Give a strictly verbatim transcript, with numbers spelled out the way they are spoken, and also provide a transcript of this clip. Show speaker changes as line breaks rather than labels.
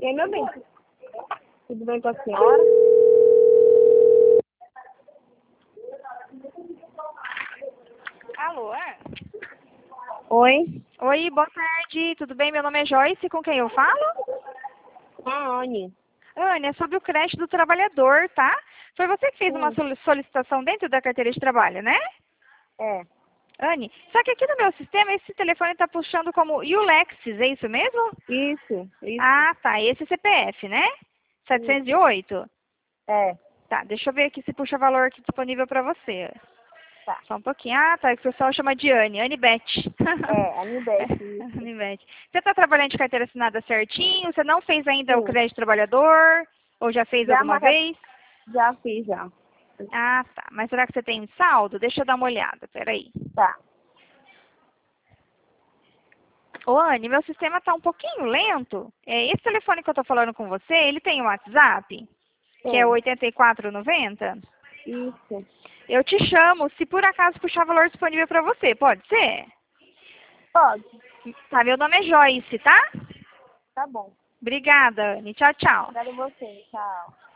bem, meu bem? Tudo bem com a senhora?
Alô, é?
Oi?
Oi, boa tarde, tudo bem? Meu nome é Joyce, com quem eu falo?
Ah, Anne.
Anne, é sobre o crédito do trabalhador, tá? Foi você que fez uma
Sim.
soli- solicitação dentro da carteira de trabalho, né?
É.
Anne, só que aqui no meu sistema esse telefone está puxando como Ulexis, é isso mesmo?
Isso, isso.
Ah, tá, esse C P F, né? setecentos e oito?
É.
Tá, deixa eu ver aqui se puxa valor aqui disponível para você.
Tá.
Só um pouquinho. Ah, tá, que o pessoal chama de Anne, Anne Beth.
É, Anibete, isso.
Anne Beth. Você está trabalhando de carteira assinada certinho? Você não fez ainda o
Sim.
crédito trabalhador? Ou já fez
Já,
alguma
mas já,
vez?
já fiz, já.
Ah, tá. Mas será que você tem saldo? Deixa eu dar uma olhada, peraí.
Tá.
Ô, Anne, meu sistema está um pouquinho lento. É, esse telefone que eu estou falando com você, ele tem um WhatsApp, que é o
Tem.
oitenta e quatro noventa.
Isso.
Eu te chamo se por acaso puxar valor disponível para você, pode ser?
Pode.
Tá, meu nome é Joyce, tá?
Tá bom.
Obrigada, Anne. Tchau, tchau.
Obrigada a você. Tchau.